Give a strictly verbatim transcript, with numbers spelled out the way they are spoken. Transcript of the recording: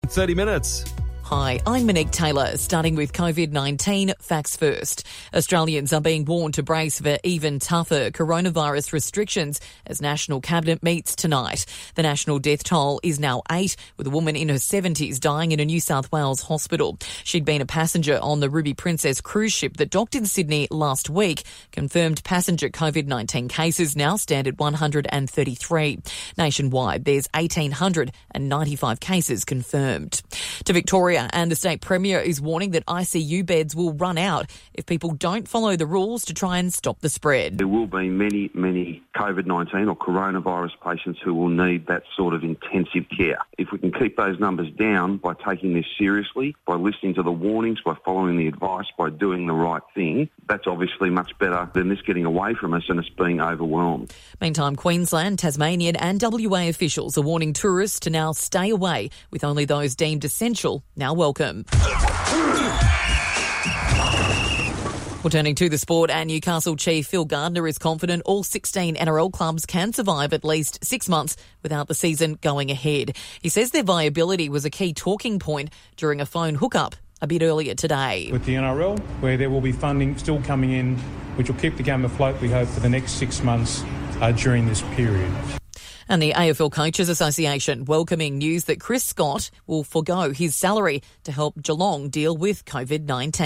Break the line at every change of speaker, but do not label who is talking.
thirty minutes.
Hi, I'm Monique Taylor, starting with COVID nineteen facts first. Australians are being warned to brace for even tougher coronavirus restrictions as National Cabinet meets tonight. The national death toll is now eight, with a woman in her seventies dying in a New South Wales hospital. She'd been a passenger on the Ruby Princess cruise ship that docked in Sydney last week. Confirmed passenger COVID nineteen cases now stand at one hundred thirty-three. Nationwide, there's one thousand eight hundred ninety-five cases confirmed. To Victoria, and the state premier is warning that I C U beds will run out if people don't follow the rules to try and stop the spread.
There will be many, many COVID nineteen or coronavirus patients who will need that sort of intensive care. If we can keep those numbers down by taking this seriously, by listening to the warnings, by following the advice, by doing the right thing, that's obviously much better than this getting away from us and us being overwhelmed.
Meantime, Queensland, Tasmanian and W A officials are warning tourists to now stay away, with only those deemed essential now welcome. Well, turning to the sport, and Newcastle chief Phil Gardner is confident all sixteen N R L clubs can survive at least six months without the season going ahead. He says their viability was a key talking point during a phone hookup a bit earlier today.
With the N R L, where there will be funding still coming in, which will keep the game afloat, we hope, for the next six months uh, during this period.
And the A F L Coaches Association welcoming news that Chris Scott will forgo his salary to help Geelong deal with COVID nineteen.